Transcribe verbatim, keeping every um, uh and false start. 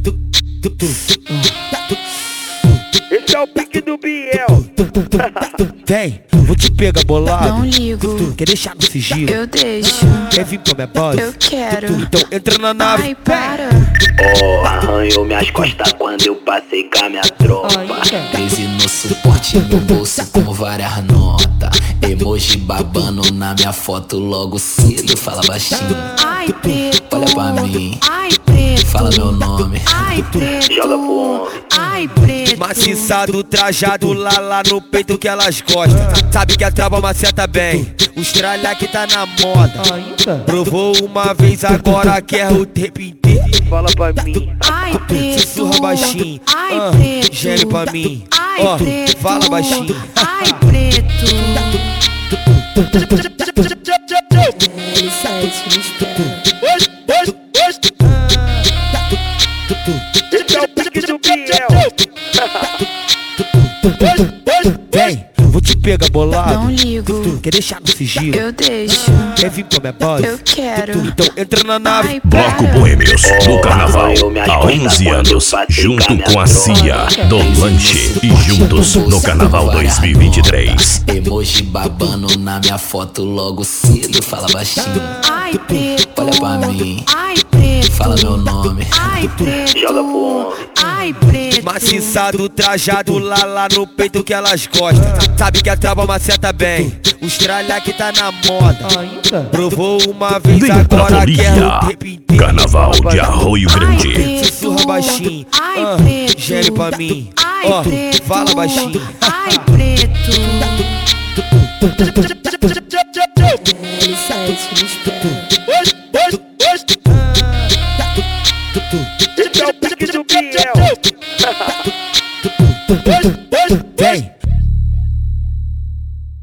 Esse é o pique do Biel. Vem, vou te pegar bolado. Não ligo, Quer deixar no sigilo? eu deixo. Quer vir pra minha base? Eu quero. Então entra na nave. Ai, para. Oh, arranhou minhas costas quando eu passei com a minha tropa. Crise no suporte, meu bolso com várias notas. Emoji babando na minha foto logo cedo. Fala baixinho, Ai, preto. olha pra mim, Ai, preto. fala meu nome. Ai, preto. Joga pro homem. Ai, preto. Maciçado, trajado lá, lá no peito que elas gostam. Sabe que a trava maceta bem. Os tralha que tá na moda. Provou uma vez, agora quer o tempo inteiro. Fala pra mim. Ai, preto. Sussurra baixinho. Ai, ah, preto. Gere pra mim. Ai, Ó, preto. fala baixinho. Ai, preto. Esse é o pique do Biel. Vem, vou te pegar bolado. Não ligo, Quer deixar no sigilo? eu deixo. Quer vir pra minha base? Eu quero. Então entra na nave. Ai, Bloco para. Boêmios do Carnaval. arranhou minhas Há costas onze quando eu anos, passei junto com a minha com a tropa. Cia, do Lanche e juntos no Carnaval dois mil e vinte e três. Emoji babando na minha foto logo cedo. Fala baixinho, Ai, preto. olha pra mim, Ai, preto. fala meu nome. Ai, preto. Joga pro homem. Ai, preto. Maciçado, trajado lá, lá no peito que elas gostam. Sabe que a trava maceta bem. Os tralha que tá na moda. Provou uma vez, Vem pra agora quer o Bolívia. tempo inteiro. Carnaval de Arroio Ai, Grande. preto. Sussurra baixinho. Ai, ah, preto. Gere pra mim. Ai, Ó, preto. fala baixinho. Ai, preto. Esse é o pique do Biel. Vem,